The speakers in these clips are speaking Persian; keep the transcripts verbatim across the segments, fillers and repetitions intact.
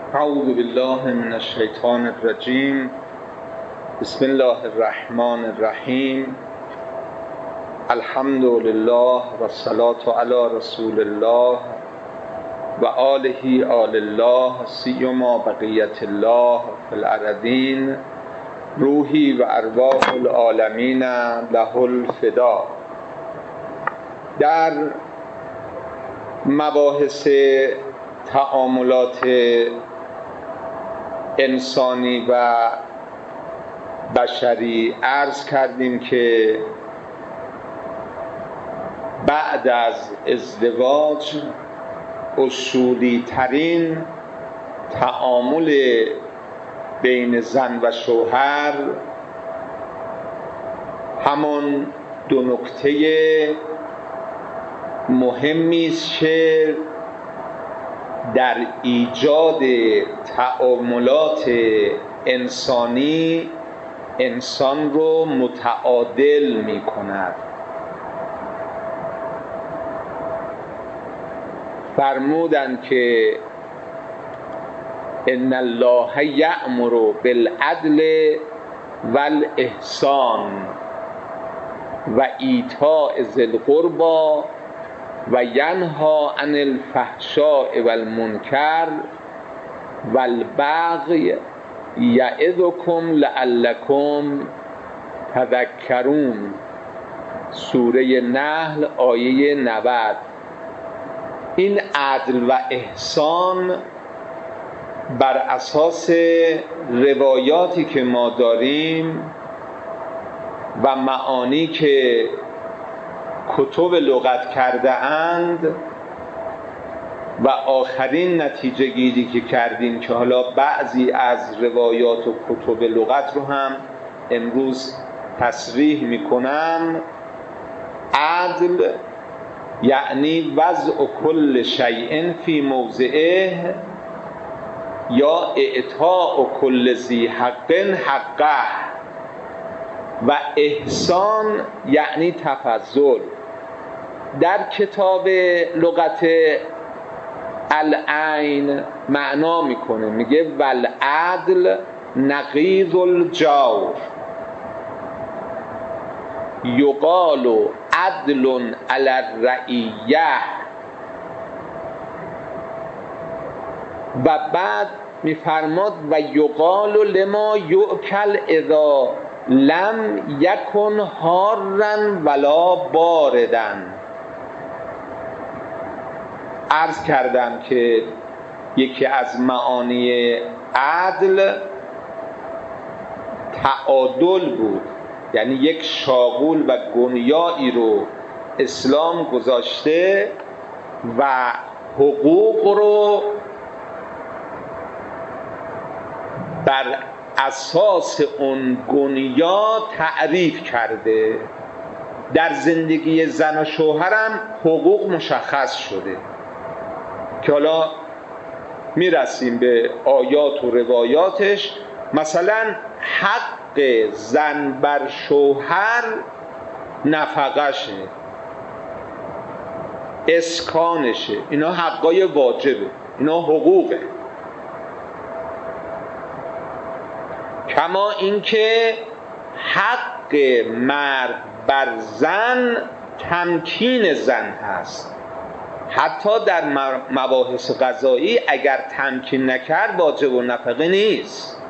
اعوذ بالله من الشیطان الرجیم. بسم الله الرحمن الرحیم. الحمد لله و الصلاة علی رسول الله و آله آل الله سیما بقیت الله فی الارضین. روحی و ارواح العالمین له الفدا. در مباحث تعاملات انسانی و بشری عرض کردیم که بعد از ازدواج اصولی ترین تعامل بین زن و شوهر همان دو نکته مهمی است که در ایجاد تعاملات انسانی انسان رو متعادل می کند. فرمودند که ان الله یأمر بالعدل والاحسان و ایتاء ذی القربی و ینهی عن الفحشاء والمنکر والبغی یعظکم لعلکم تذکرون. سوره نحل آیه نود. این عدل و احسان بر اساس روایاتی که ما داریم و معانی که کتب لغت کرده اند و آخرین نتیجه گیری که کردیم که حالا بعضی از روایات و کتب لغت رو هم امروز تصریح میکنم. عدل یعنی وضع کل شیء فی موضعه یا اعطاء کل ذی حق حقه، و احسان یعنی تفضل. در کتاب لغت العین معنا میکنه، میگه والعدل نقیض الجور، یقال عدل علی الرعیه. و بعد میفرماد و یقال لما یؤکل اذا لم یکن حارا ولا باردن. عرض کردم که یکی از معانی عدل تعادل بود، یعنی یک شاغول و گنیایی رو اسلام گذاشته و حقوق رو بر اساس اون گنیا تعریف کرده. در زندگی زن و شوهرم حقوق مشخص شده که حالا میرسیم به آیات و روایاتش. مثلا حق زن بر شوهر نفقشه، اسکانشه، اینا حقای واجبه، اینا حقوقه. کما اینکه حق مرد بر زن تمکین زن هست. حتی در مباحث قضایی اگر تمکین نکرد واجب و نفقه نیست.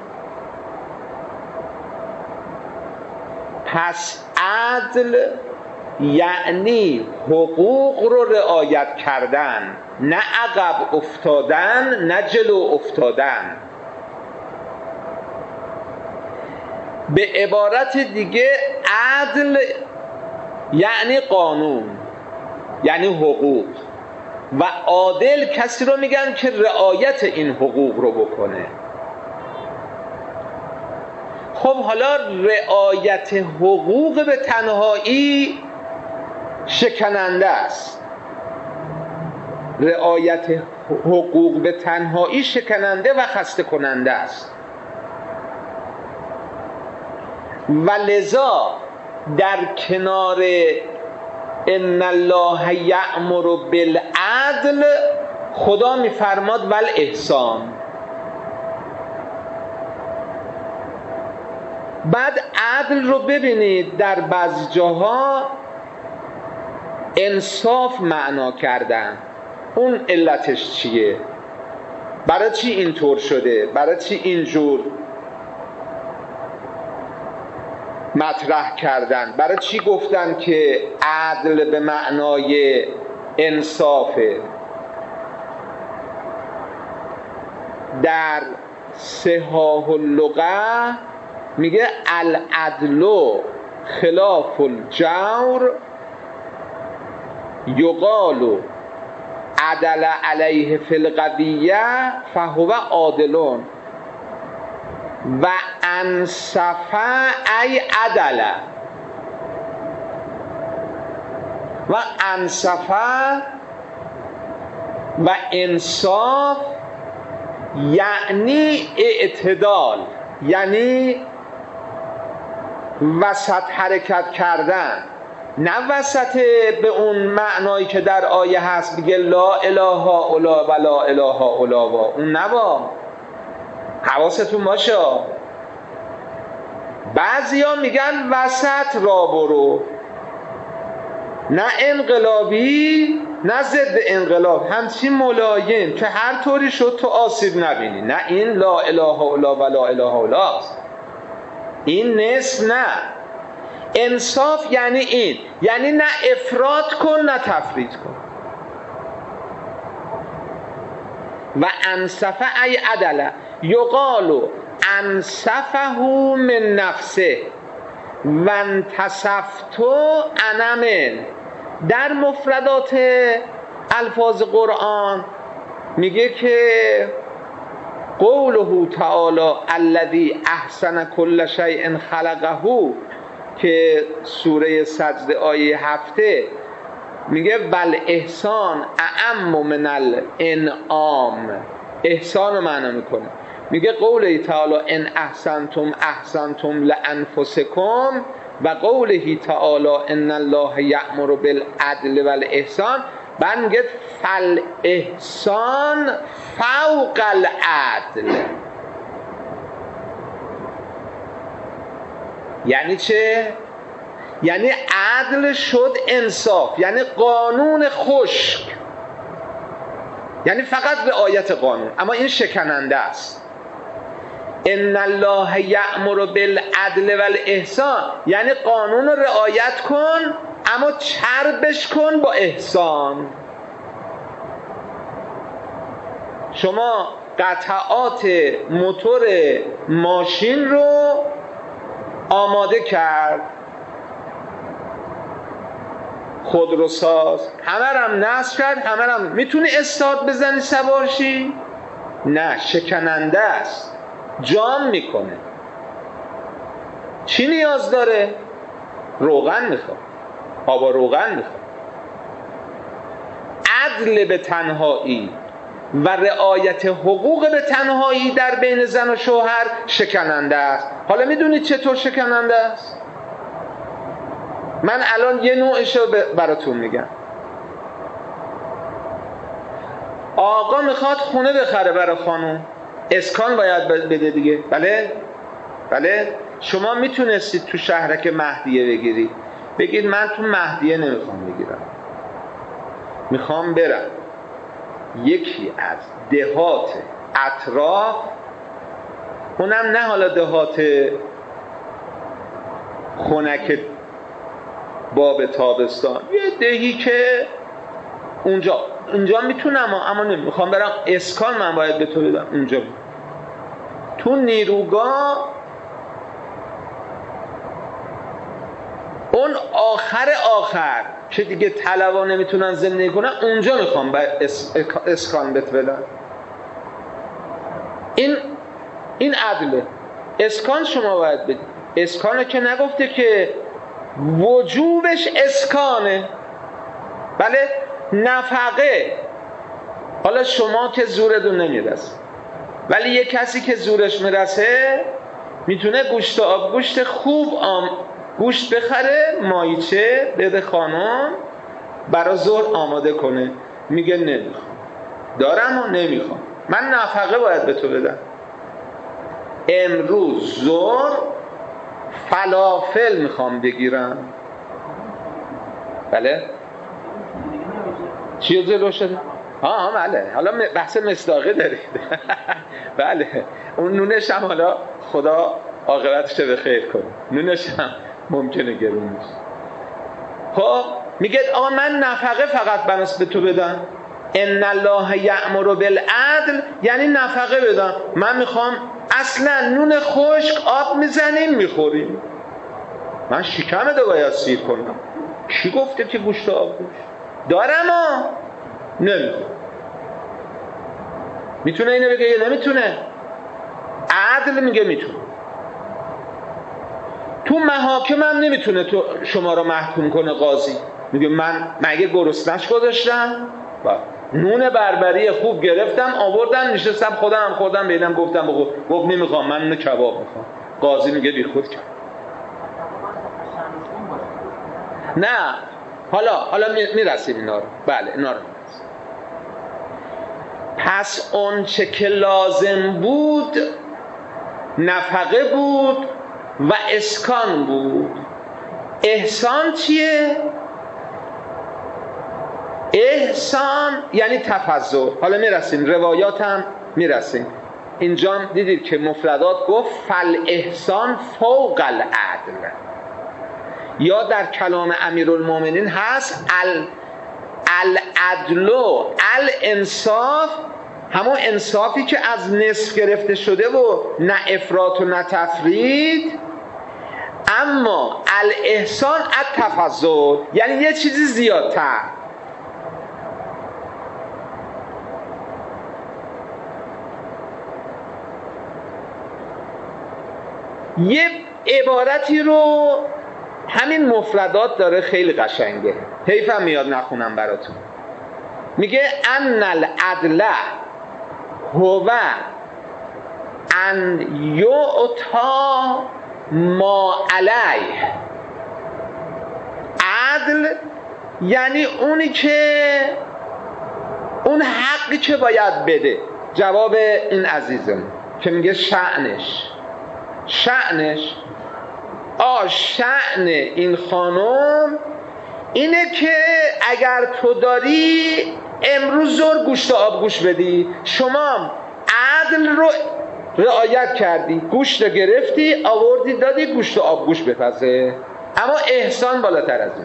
پس عدل یعنی حقوق رو رعایت کردن، نه عقب افتادن نه جلو افتادن. به عبارت دیگه عدل یعنی قانون، یعنی حقوق، و عادل کسی رو میگن که رعایت این حقوق رو بکنه. خب حالا رعایت حقوق به تنهایی شکننده است. رعایت حقوق به تنهایی شکننده و خسته کننده است. و لذا در کنار ان الله یأمر بالعدل خدا میفرماد ول احسان، بعد عدل رو ببینید در بعضی جاها انصاف معنا کردن. اون علتش چیه؟ برای چی اینطور شده؟ برای چی اینجور مطرح کردن؟ برای چی گفتن که عدل به معنای انصافه؟ در صحاح اللغة میگه العدل خلاف الجور یقال عدل علیه فی القضیه فهو عادلون و انصف ای عدل و انصف و انصاف یعنی اعتدال، یعنی وسط حرکت کردن، نه وسط به اون معنایی که در آیه هست میگه لا اله الا و لا اله الا و، اون نبا. حواستون باشه. بعضیا میگن وسط را برو، نه انقلابی نه ضد انقلاب، همچین ملایم که هر طوری شد تو آسیب نبینی. نه، این لا اله الا و لا اله الا است، این نصف. نه، انصاف یعنی این، یعنی نه افراط کن نه تفریط کن. و انصف ای عدل یقال انصفه من نفسه و انتصفتو انا من. در مفردات الفاظ قرآن میگه که قوله تعالی الذی احسن کل شیء خلقه، که سوره سجده آیه هفته میگه ول احسان اعم من الانعام، احسان رو معنا میکنه. میگه قوله تعالی ان احسنتم احسنتم لانفسکم و قوله تعالی ان الله یأمر بالعدل والاحسان. بعد میگه فالاحسان فوق العدل. یعنی چه؟ یعنی عدل شد انصاف، یعنی قانون خشک، یعنی فقط رعایت قانون، اما این شکننده است. ان الله یأمر بالعدل والاحسان یعنی قانون رو رعایت کن اما چربش کن با احسان. شما قطعات موتور ماشین رو آماده کرد، خودروساز، همه هم نصب کرد، همه هم میتونی استارت بزنی سوارشی؟ نه، شکننده است، جام میکنه. چی نیاز داره؟ روغن میخواد، آب روغن میخواد. عدل به تنهایی و رعایت حقوق به تنهایی در بین زن و شوهر شکننده است. حالا میدونید چطور شکننده است؟ من الان یه نوعش رو براتون میگم. آقا میخواد خونه بخره برای خانم، اسکان باید بده دیگه. بله؟ بله؟ شما میتونستید تو شهرک مهدیه بگیرید، بگید من تو مهدیه نمیخوام بگیرم، میخوام برم یکی از دهات اطراف، اونم نه حالا دهات خنک باب تابستان، یه دهی که اونجا اونجا میتونم اما نمیخوام برم اسکان، من باید به تو بدم اونجا. تو نیروگاه اون آخر آخر که دیگه طلبا نمیتونن زندگی کنن، اونجا میخوام اس... اسکان بهت بدن. این این عدله. اسکان شما باید بدید. اسکانه که نگفته که وجوبش اسکانه. بله، نفقه. حالا شما که زورتون نمیرسه، ولی یه کسی که زورش میرسه میتونه گوشت آب گوشت خوب آم گوشت بخره، مایچه بده خانم برای ظهر آماده کنه. میگه نمیخوام، دارم و نمیخوام، من نفقه باید به تو بدم. امروز ظهر فلافل میخوام بگیرم، بله چی جلو شده؟ ها بله، حالا بحث مصداقی دارید. بله اون نونش هم حالا خدا عاقبتش به خیر کنه، نونش هم ممکنه گرون بشه. خب میگه آقا من نفقه فقط بناس به تو بدم، ان الله یأمر بالعدل، یعنی نفقه بدم. من میخوام اصلا نون خشک آب میزنیم میخوریم، من شکمه دو باید سیر کنم. کی گفته که گوشت آب گوشت دارم ها؟ نمیخوام. میتونه اینو بگه یا نمیتونه؟ عدل میگه میتونه. تو محاکم هم نمیتونه تو شما رو محکوم کنه قاضی، میگه من مگه گرسنش گذاشتم؟ نون بربری خوب گرفتم آوردم نشستم خودم هم خوردم بیدم گفتم بگو گفت نمیخوام من نون کباب میخوام. قاضی میگه بی خود کرد. نه حالا حالا میرسیم اینا رو. بله اینا رو میرسیم. پس اون چه که لازم بود نفقه بود و اسکان بود. احسان چیه؟ احسان یعنی تفضل. حالا میرسیم روایات هم میرسیم. اینجا دیدید که مفردات گفت فل احسان فوق العدل، یا در کلام امیرالمومنین هست ال العدل الانصاف، همون انصافی که از نصف گرفته شده و نه افراط و نه تفرید. اما الاحسان التفضل یعنی یه چیزی زیادتر. یه عبارتی رو همین مفردات داره خیلی قشنگه، حیفم میاد نخونم براتون. میگه ان العدل هو ان یعطا ما علیه. عدل یعنی اونی که اون حقی که باید بده. جواب این عزیزم که میگه شأنش شأنش آ شأن این خانم اینه که اگر تو داری امروز زور گوشت آبگوش بدی، شما عدل رو رعایت کردی، گوشت گرفتی آوردی دادی گوشت آبگوش بپزه. اما احسان بالاتر از این.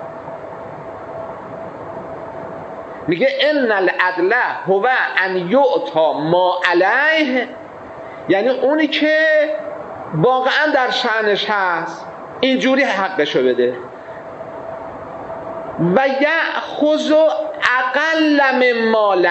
میگه ان العدل هو ان یعطا ما علیه، یعنی اونی که واقعا در شأنش هست اینجوری حقشو بده. و یأخذ اقل من ماله،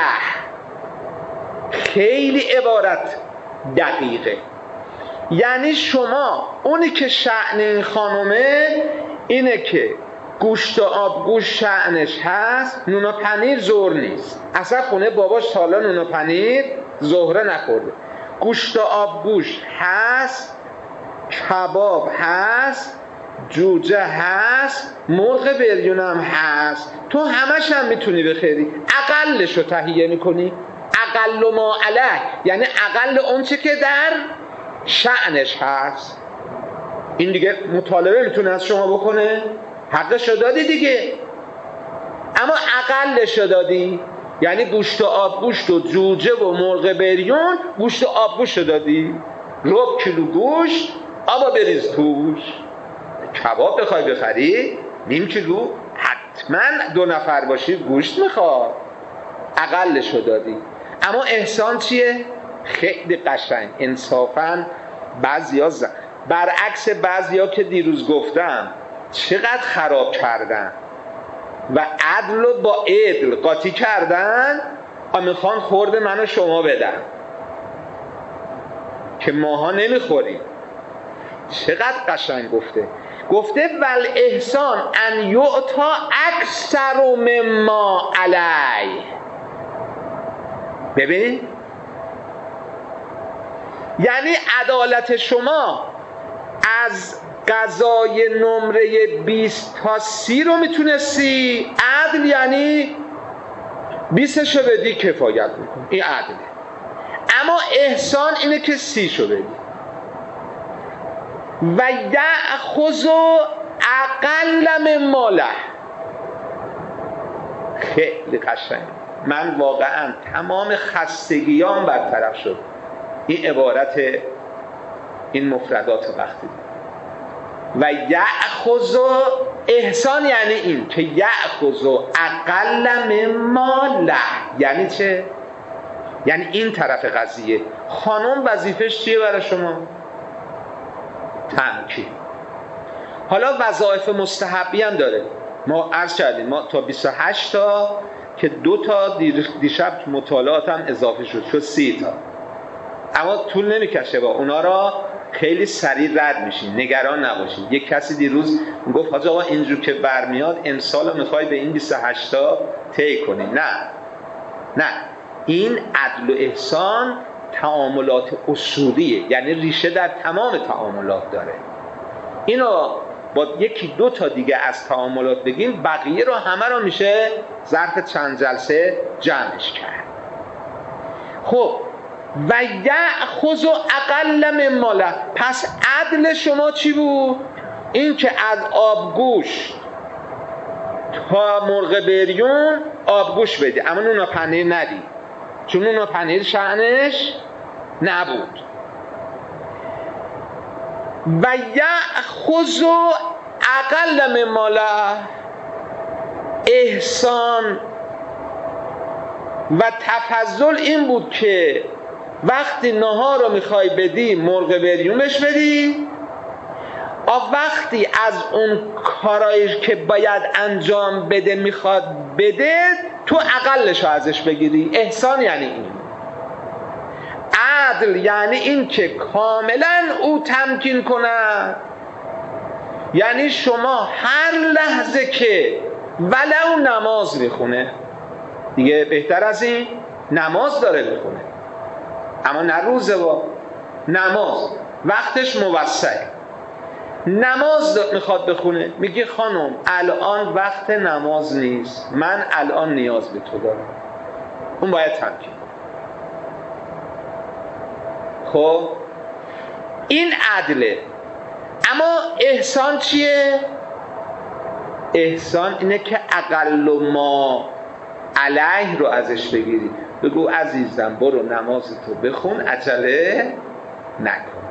خیلی عبارت دقیقه. یعنی شما اونی که شأن این خانومه اینه که گوشت و آبگوش شأنش هست، نون و پنیر زور نیست. اصلا خونه باباش سالا نون و پنیر زهره نخورده. گوشت و آبگوش هست، کباب هست، جوجه هست، مرغ بریون هم هست. تو همش هم میتونی بخری، اقلشو تهیه میکنی. اقل ما علیه یعنی اقل اون چه که در شأنش هست. این دیگه مطالبه میتونه از شما بکنه، حقشو دادی دیگه. اما اقلشو دادی، یعنی گوشت و آبگوشت و جوجه و مرغ بریون گوشت و آبگوشت دادی، ربع کیلو گوشت آبا بریز توش. کباب بخوای بخری نیم کیلو حتما دو نفر باشی گوشت میخواد، اقلشو دادی. اما احسان چیه؟ خیلی قشنگ انصافاً بعضیا زن. برعکس بعضیا که دیروز گفتم چقدر خراب کردن و عدل رو با عدل قاطی کردن و میخوان خورد من و شما بدن که ماها نمیخوریم. چقدر قشنگ گفته. گفته ول احسان ان یعطا اکثر مما علی. ببین یعنی عدالت شما از غذای نمره بیست تا سی رو میتونستی، عدل یعنی بیستشو بدی کفایت میکن، این عدله. اما احسان اینه که سی شو بدی. و یأخذ اقل من ماله. خیلی قشنگ. من واقعا تمام خستگیام برطرف شد این عبارت این مفردات وقتی و یأخذ احسان یعنی این که یأخذ اقل من ماله. یعنی چه؟ یعنی این طرف قضیه خانم وظیفش چیه برای شما؟ تمکین. حالا وظایف مستحبی هم داره. ما عرض کردیم ما تا بیست و هشت تا که دو تا دیشب مطالعات هم اضافه شد شد سی تا، اما طول نمیکشه با اونا را خیلی سریع رد میشین، نگران نباشین. یک کسی دیروز گفت حاج آقا اینجور که برمیاد امسال رو میخوای به این بیست و هشت تا طی کنی. نه نه، این عدل و احسان تعاملات اصولیه، یعنی ریشه در تمام تعاملات داره. اینو با یکی دو تا دیگه از تعاملات بگیم، بقیه رو همه رو میشه ظرف چند جلسه جمعش کرد. خب و یأخذ اقل من ماله، پس عدل شما چی بود؟ این که از آبگوش تا مرغ بریون آبگوش بدی، اما نون و پنیر ندی، چون نون و پنیر شأنش نبود. و یأخذ اقل من ماله، احسان و تفضل این بود که وقتی نهار رو میخوای بدی مرغ بریونش بدی، و وقتی از اون کارایی که باید انجام بده میخواد بده تو اقلش رو ازش بگیری. احسان یعنی این. عدل یعنی این که کاملا او تمکین کنه، یعنی شما هر لحظه که ولو نماز میخونه، دیگه بهتر از این نماز داره میخونه، اما نه روزه با نماز وقتش موسعه، نماز میخواد بخونه، میگه خانم الان وقت نماز نیست، من الان نیاز به تو دارم، اون باید تمکین. خب این عدله. اما احسان چیه؟ احسان اینه که اقل ما علیه رو ازش بگیری، بگو عزیزم برو نمازتو بخون، عجله نکن،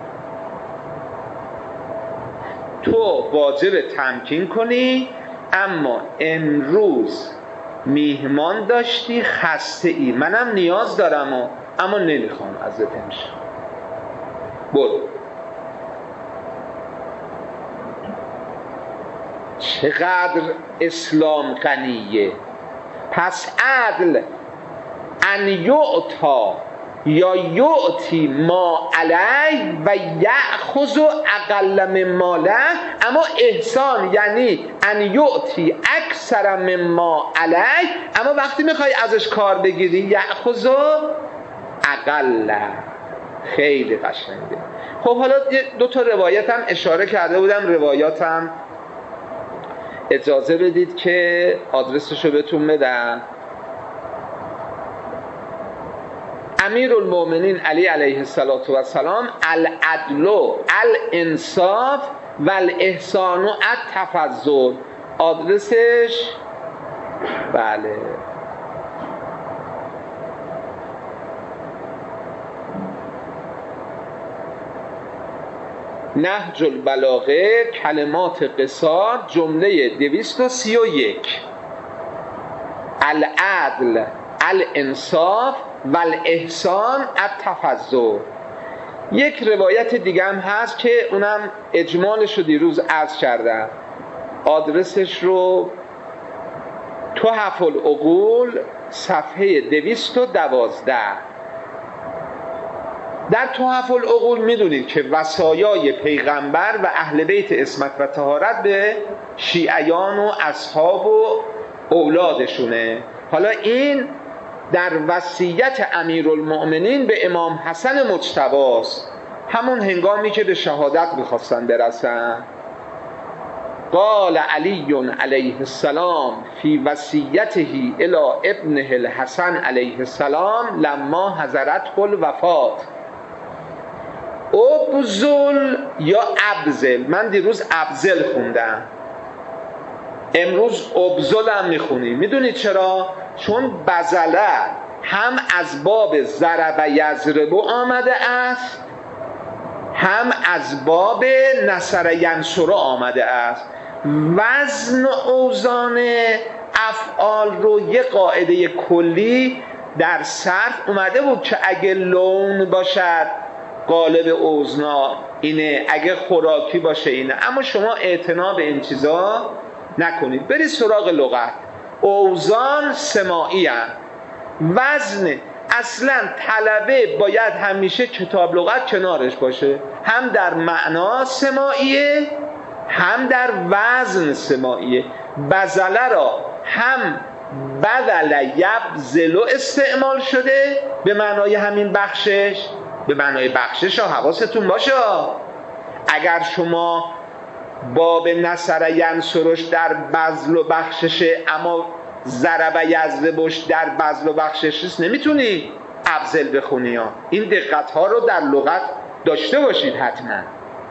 تو واجب تمکین کنی، اما امروز میهمان داشتی خسته ای، منم نیاز دارم و اما نمیخوام ازت امشب، برو. چقدر اسلام غنیه. پس عدل ان یعطا یا یعطی ما علیه و یأخذ اقل من ماله، اما احسان یعنی ان یعطی اکثر من ما علیه، اما وقتی میخوای ازش کار بگیری یأخذ اقل. خیلی قشنگه. خب حالا دو تا روایت هم اشاره کرده بودم، روایاتم اجازه بدید که آدرسشو بهتون بدم. امیرالمومنین علی علیه السلام العدل الانصاف و الاحسان التفضل. آدرسش بله نهج البلاغه کلمات قصار جمله دویست و سی و یک. العدل الانصاف و الاحسان التفضل. یک روایت دیگه هم هست که اونم اجمالش رو دیروز عرض کردم، آدرسش رو تحف العقول صفحه دویست و دوازده. در تحف العقول میدونید که وصایای پیغمبر و اهل بیت عصمت و طهارت به شیعیان و اصحاب و اولادشونه. حالا این در وصیت امیرالمؤمنین به امام حسن مجتبی است، همون هنگامی که به شهادت میخواستن برسن. قال علی علیه السلام فی وصیته الی ابنه الحسن علیه السلام لما حضرته الوفات ابذل یا ابذل. من دیروز ابذل خوندم، امروز ابذل هم میخونیم. میدونید چرا؟ چون بذله هم از باب ضرب یضرب آمده است، هم از باب نصر ینصر آمده است. وزن و اوزان افعال رو یه قاعده کلی در صرف اومده بود که اگه لون باشد قالب اوزنا اینه، اگه خوراکی باشه اینه. اما شما اعتنا به این چیزا نکنید، برید سراغ لغت. اوزان سماعی هم. وزن اصلا طلبه باید همیشه کتاب لغت کنارش باشه، هم در معنا سماعیه هم در وزن سماعیه. بذله را هم بذل یبذل استعمال شده به معنای همین بخشش، به معنای بخشش ها. حواستون باشه اگر شما باب نصر ینصرش در بذل و بخششه اما ضرب یضربش در بذل و بخشش نمیتونی ابذل بخونی ها. این دقت ها رو در لغت داشته باشید حتما.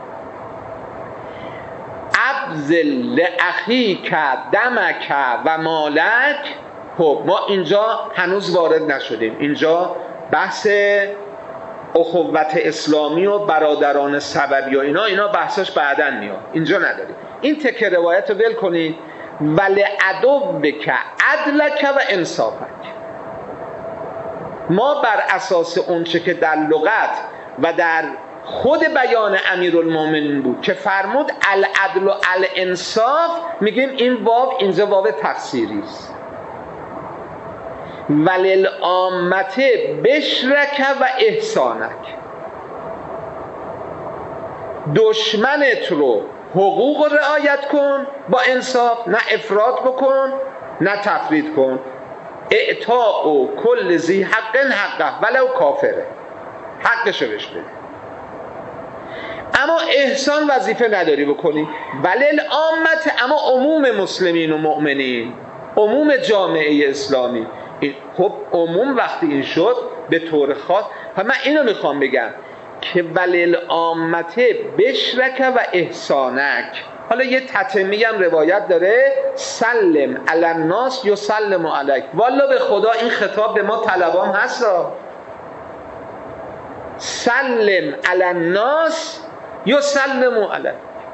ابذل لاخیک دمک و مالک. خب ما اینجا هنوز وارد نشدیم، اینجا بحث اخوت اسلامی و برادران سببی و اینا اینا بحثش بعداً میاد، اینجا نداریم. این تکه روایت رو ول کنید. ولعدوک عدلک و انصافک. ما بر اساس اونچه که در لغت و در خود بیان امیرالمومنین بود که فرمود العدل و الانصاف، میگیم این واو اینجا واو تفسیری است. وللعامت بشرک و احسانک. دشمنت رو حقوق رعایت کن با انصاف، نه افراط بکن نه تفرید کن. اعطاء و کل ذی حق حقه ولو کافره، حقشو بهش بده. اما احسان وظیفه نداری بکنی. وللعامت، اما عموم مسلمین و مؤمنین، عموم جامعه اسلامی. خب عموم وقتی این شد به طور خاص، من اینو میخوام بگم که وللعامت بشرک و احسانک. حالا یه تتمی هم روایت داره سلم علی الناس یسلم علیک. والا به خدا این خطاب به ما طلبام هست را. سلم علی الناس یسلم علیک.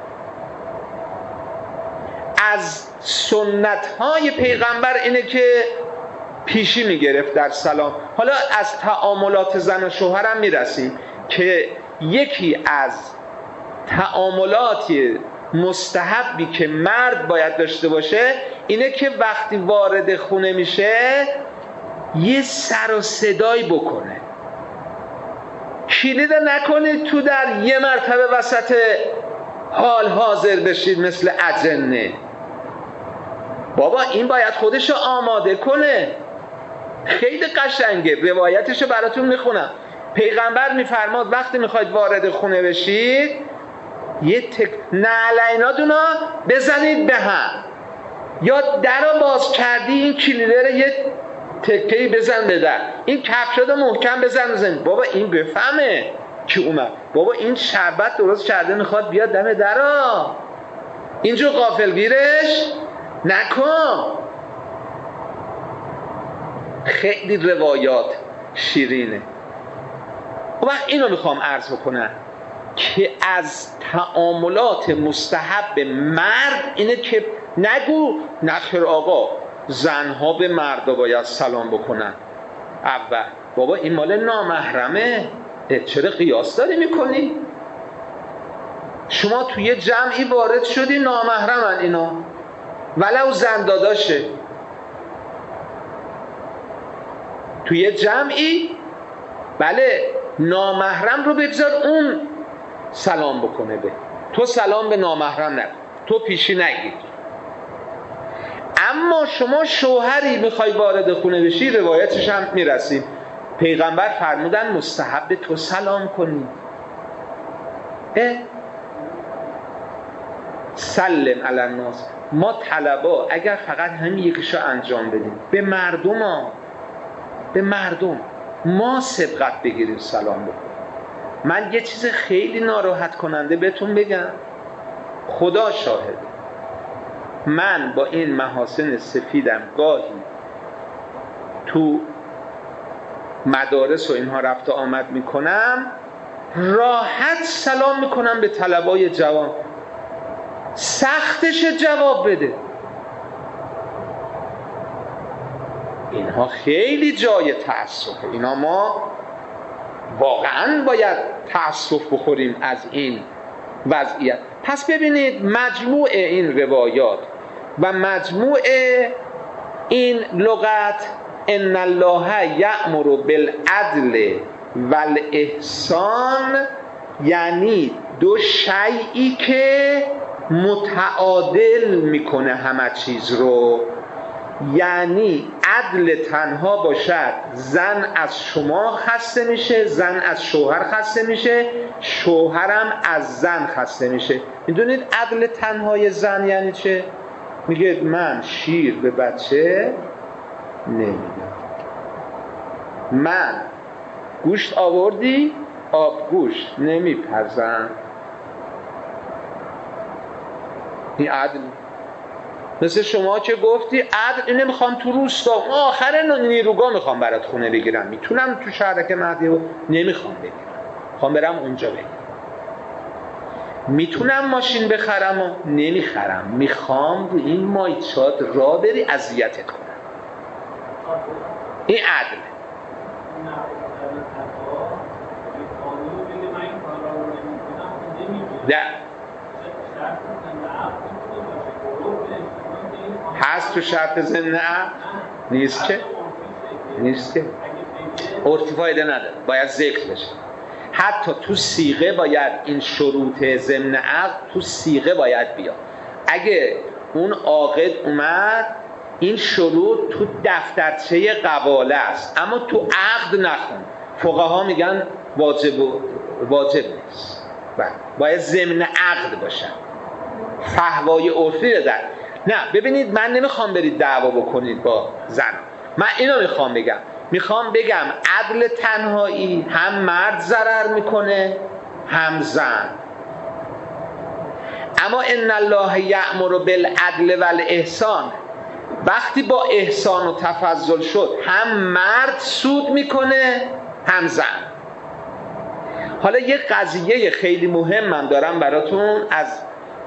از سنت های پیغمبر اینه که پیشی میگرفت در سلام. حالا از تعاملات زن و شوهر هم میرسیم که یکی از تعاملات مستحبی که مرد باید داشته باشه اینه که وقتی وارد خونه میشه یه سر و صدایی بکنه. کلید نکنید تو در یه مرتبه وسط حال حاضر بشید مثل اجنه. بابا این باید خودشو آماده کنه. خیلی قشنگه، روایتشو براتون میخونم. پیغمبر میفرماد وقتی میخواید وارد خونه بشید یه تک نعلیناتونو بزنید به هم، یا در رو باز کردی این کلیده رو یه تکهی بزن به در، این کفشا رو محکم بزن بزن. بابا این بفهمه که اومد، بابا این شربت درست کرده میخواد بیاد دم درا، اینجور غافلگیرش نکن. خیلی روایات شیرینه. و اینو میخوام عرض بکنم که از تعاملات مستحب مرد اینه که نگو نخیر آقا زنها به مردا باید سلام بکنن اول. بابا این مال نامحرمه، چرا قیاس داری میکنی؟ شما توی جمعی وارد شدی نامحرمن اینا، ولو زن داداشه. توی جمعی بله نامحرم رو بگذار اون سلام بکنه، به تو سلام به نامحرم نکن، تو پیشی نگیر. اما شما شوهری میخوای وارد خونه بشی، روایتش هم میرسیم، پیغمبر فرمودن مستحب تو سلام کنی. اه؟ سلم علی الناس. ما طلبا اگر فقط همین یکیشو انجام بدیم، به مردم ها به مردم ما سبقت بگیریم سلام بکنیم. من یه چیز خیلی ناراحت کننده بهتون بگم، خدا شاهد، من با این محاسن سفیدم گاهی تو مدارس و اینها رفت و آمد میکنم، راحت سلام میکنم به طلبای جوان، سختش جواب بده. اینها خیلی جای تأسفه، اینا ما واقعا باید تأسف بخوریم از این وضعیت. پس ببینید مجموع این روایات و مجموع این لغت ان الله یأمر بالعدل والاحسان یعنی دو شیئی که متعادل میکنه همه چیز رو. یعنی عدل تنها باشد زن از شما خسته میشه، زن از شوهر خسته میشه، شوهرم از زن خسته میشه. میدونید عدل تنهای زن یعنی چه؟ میگه من شیر به بچه نمیدم، من گوشت آوردی آب گوشت نمیپزم. این عدل. مثل شما که گفتی عدل نمیخوام تو روستا آخر نیروگاه میخوام برات خونه بگیرم، میتونم تو شهرک مهدی و نمیخوام بگیرم، میخوام برم اونجا بگیرم. میتونم ماشین بخرم و نمیخرم، میخوام رو این مایچات را بری اذیتت کنم. این عدل. نه هست تو شرط ضمن عقد؟ نیست که نیست که عرفی فایده نداره، باید ذکر بشه. حتی تو صیغه باید این شروط ضمن عقد تو صیغه باید بیاد. اگه اون عاقد اومد این شروط تو دفترچه قواله است اما تو عقد نخون، فقها میگن واجب و واجب نیست، باید ضمن عقد باشه. فحوای عرفی رو در نه. ببینید من نمیخوام برید دعوا بکنید با زن، من اینو میخوام بگم، میخوام بگم عدل تنهایی هم مرد ضرر میکنه هم زن. اما ان الله یأمر بالعدل والاحسان وقتی با احسان و تفضل شد هم مرد سود میکنه هم زن. حالا یه قضیه خیلی مهمم دارم براتون از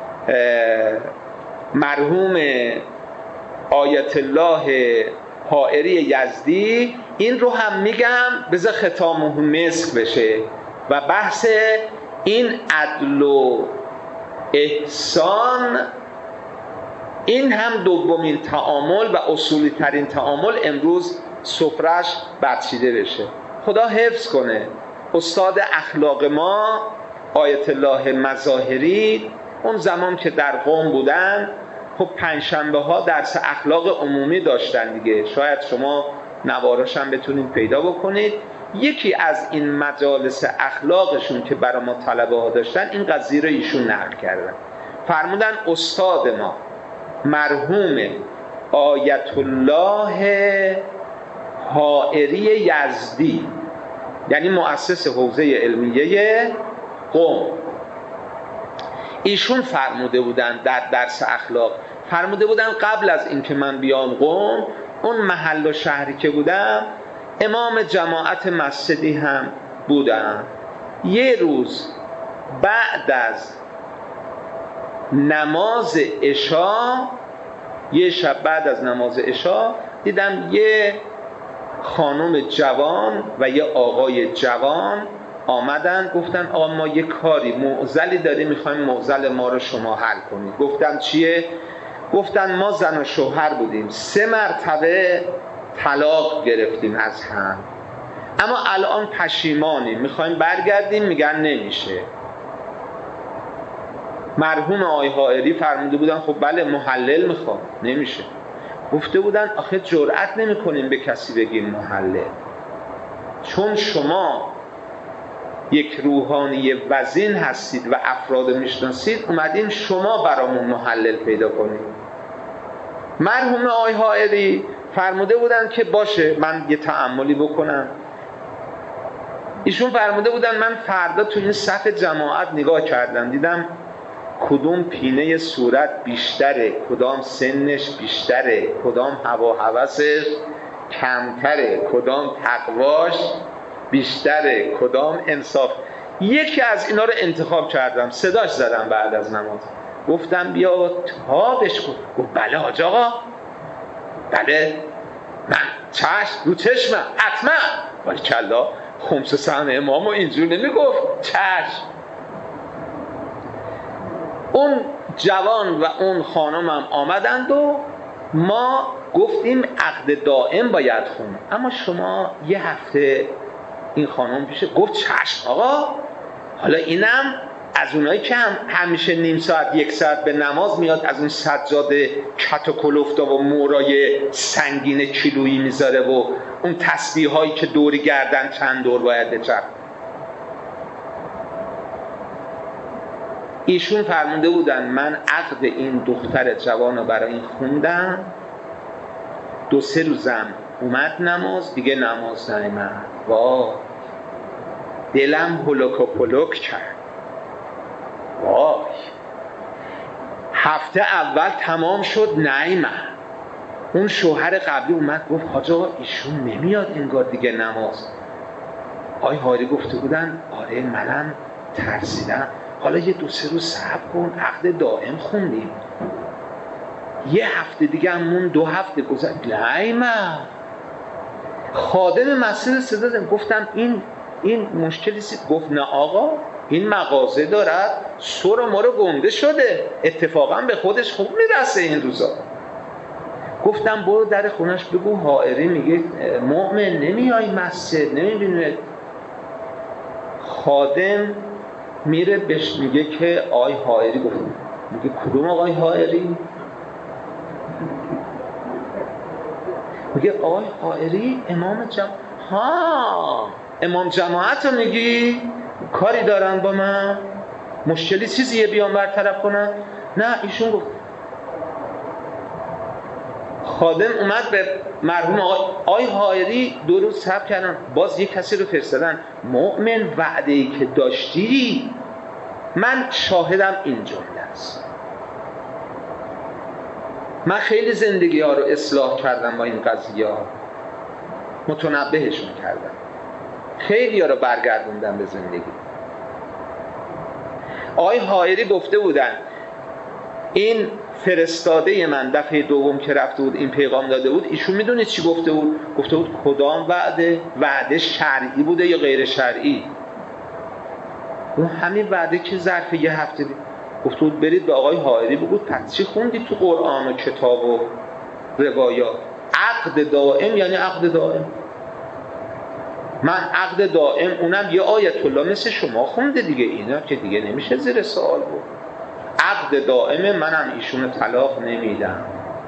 مرحوم آیت الله حائری یزدی، این رو هم میگم بذار ختامه مسک بشه و بحث این عدل و احسان، این هم دومین تعامل و اصولی ترین تعامل امروز سفرش برچیده بشه. خدا حفظ کنه استاد اخلاق ما آیت الله مظاهری، اون زمان که در قم بودن خب پنجشنبه ها درس اخلاق عمومی داشتن دیگه، شاید شما نواراش هم بتونید پیدا بکنید. یکی از این مجالس اخلاقشون که برای ما طلبه ها داشتن این قضیه رو ایشون نقل کردن. فرمودن استاد ما مرحوم آیت الله حائری یزدی، یعنی مؤسس حوزه علمیه قم، ایشون فرموده بودن در درس اخلاق، فرموده بودن قبل از اینکه من بیام قم، اون محل و شهری که بودم امام جماعت مسجدی هم بودم. یه روز بعد از نماز عشا، یه شب بعد از نماز عشا دیدم یه خانم جوان و یه آقای جوان آمدن گفتن آقا ما یه کاری معضلی داریم میخوایم معضل ما رو شما حل کنید. گفتم چیه؟ گفتن ما زن و شوهر بودیم، سه مرتبه طلاق گرفتیم از هم، اما الان پشیمانیم میخوایم برگردیم، میگن نمیشه. مرحوم آقای حائری فرموده بودن خب بله محلل میخوام، نمیشه. گفته بودن آخه جرأت نمی کنیم به کسی بگیم محلل، چون شما یک روحانی وزین هستید و افراد میشناسید، اومدین شما برامون محلل پیدا کنید. مرحوم آقای حائری فرموده بودن که باشه من یه تأملی بکنم. ایشون فرموده بودن من فردا تو این صف جماعت نگاه کردم، دیدم کدوم پینه صورت بیشتره، کدام سنش بیشتره، کدام هوا هوسش کمتره، کدام تقواش بیشتره، کدام انصاف. یکی از اینا رو انتخاب کردم، صداش زدم بعد از نماز، گفتم بیا تابش کن. گفت بله حاج آقا، بله من چشم رو چشمم حتما. باریکلا، خمس سهم امامو اینجور نمیگفت، چشم. اون جوان و اون خانمم آمدند و ما گفتیم عقد دائم باید خون، اما شما یه هفته این خانم پیشه. گفت چشم آقا. حالا اینم از اونایی که هم همیشه نیم ساعت یک ساعت به نماز میاد، از اون سجاده کت و کلفتا و مورای سنگین کیلویی میذاره و اون تسبیح هایی که دوری گردن چند دور باید بچرخه. ایشون فرموده بودن من عقد این دختر جوان رو برای این خوندم، دو سه روزم اومد نماز، دیگه نماز نیامد. وای دلم هلوک و پلوک کرد. وای هفته اول تمام شد نیامد. اون شوهر قبلی اومد گفت حاج آقا ایشون نمیاد انگار دیگه نماز. آی هاری گفته بودن آره منم ترسیدم، حالا یه دو سه روز صبر کن، عقد دائم خوندیم. یه هفته دیگه همون دو هفته گذشت نیامد. خادم مسجد صدا زدم، گفتم این این مشکلی است. گفت نه آقا این مغازه دارد سر ما رو گنده شده، اتفاقا به خودش خوب میرسه این روزا. گفتم برو در خونش بگو حائری میگه مؤمن نمیای مسجد نمیبینه. خادم میره بهش میگه که آقای حائری. گفت میگه کدوم آقای حائری؟ میگه آقای حائری امام جماعت. ها امام جماعت رو میگی؟ کاری دارن با من؟ مشکلی چیزیه بیان برطرف کنن؟ نه ایشون گفت. خادم اومد به مرحوم آقای حائری دو روز صبر کردن، باز یک کسی رو فرستادن. مؤمن وعده‌ای که داشتی من شاهدم این جمله است. من خیلی زندگی ها رو اصلاح کردم با این قضیه ها، متنبهشون کردم، خیلی ها رو برگردوندم به زندگی. آقای حائری گفته بودن این فرستاده من دفعه دوم که رفته بود این پیغام داده بود، ایشون میدونه چی گفته بود؟ گفته بود کدام وعده؟ وعده شرعی بوده یا غیر شرعی؟ اون همین وعده که ظرف یه هفته دی. گفته بود برید به آقای حائری بگید پس چی خوندی تو قرآن و کتاب و روایات؟ عقد دائم یعنی عقد دائم. من عقد دائم، اونم یه آیت الله مثل شما خونده دیگه، اینا که دیگه نمیشه زیر سوال بود. عقد دائم منم ایشون طلاق نمیدم.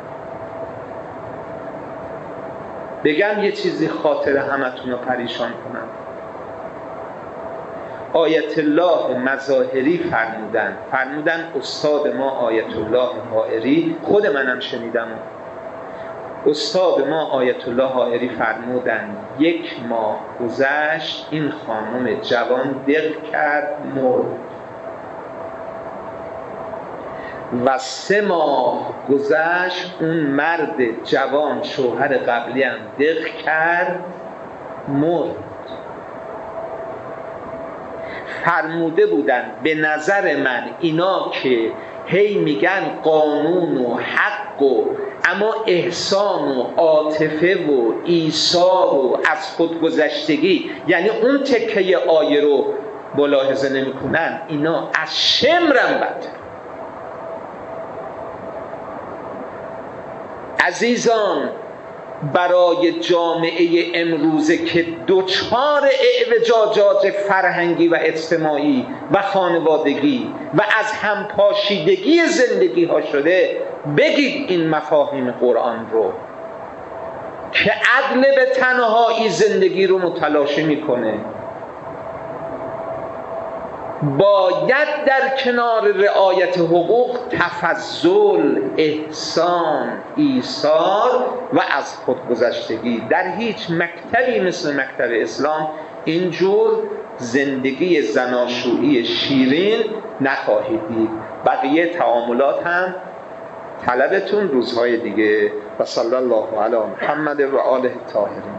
بگم یه چیزی خاطر همتون رو پریشان کنم. آیت الله مظاهری فرمودن فرمودن استاد ما آیت الله حائری، خود منم شنیدم، استاد ما آیت الله حائری فرمودن یک ماه گذشت این خانم جوان دق کرد مرد و سه ماه گذشت اون مرد جوان شوهر قبلی هم دق کرد مرد. فرموده بودن به نظر من اینا که هی میگن قانون و حق و اما احسان و عاطفه و ایثار و از خودگذشتگی، یعنی اون تکه آیه رو ملاحظه نمی کنن، اینا از شمرم بده. عزیزان برای جامعه امروزه که دوچار اعوجاجات فرهنگی و اجتماعی و خانوادگی و از همپاشیدگی زندگی ها شده، بگید این مفاهیم قرآن رو که عدل به تنهایی زندگی رو متلاشی میکنه. باید در کنار رعایت حقوق تفضل، احسان، ایثار و از خودگذشتگی. در هیچ مکتبی مثل مکتب اسلام اینجور زندگی زناشویی شیرین نخواهید دید. بقیه تعاملات هم طلبتون روزهای دیگه. و صلی الله علی محمد و آله الطاهرین.